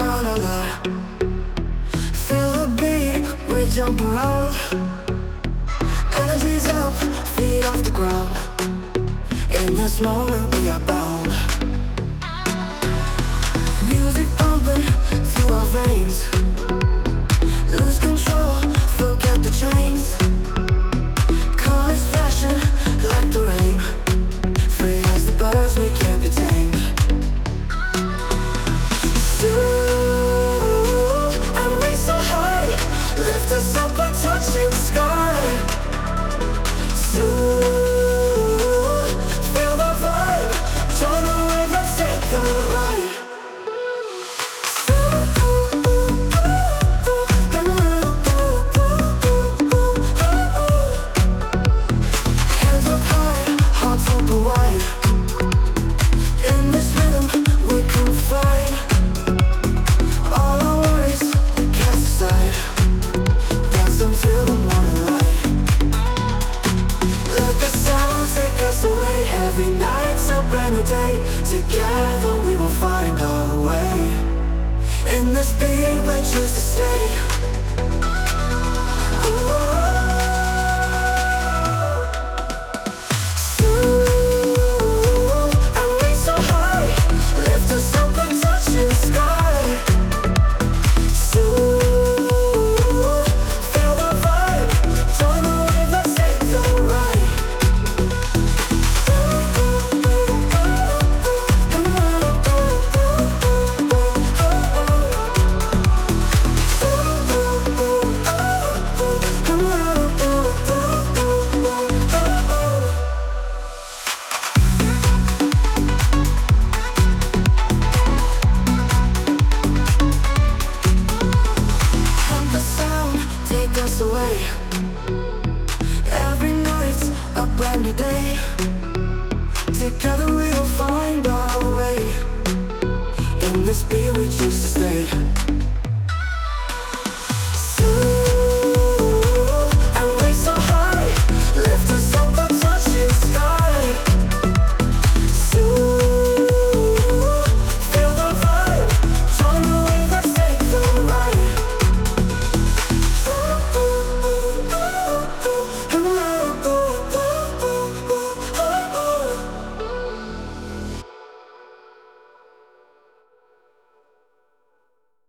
la. Feel the beat, we jump around. Energy's up, feet off the ground. In this moment we are bound. Music pumping through our veins. Lose control, forget the chains. Colors flashing like the rain. Free as the birds, we can't be tamed. And we so high, lift us up like touching the sky. Feel the vibe, join the wave, let's take the ride. Hands up high, hearts open wide. In this rhythm, we confide. All our worries, cast aside. Dance until the morning light. Let the sound take us away. Every night's a brand new day. Together we will find our way. In this beat, we choose to stay.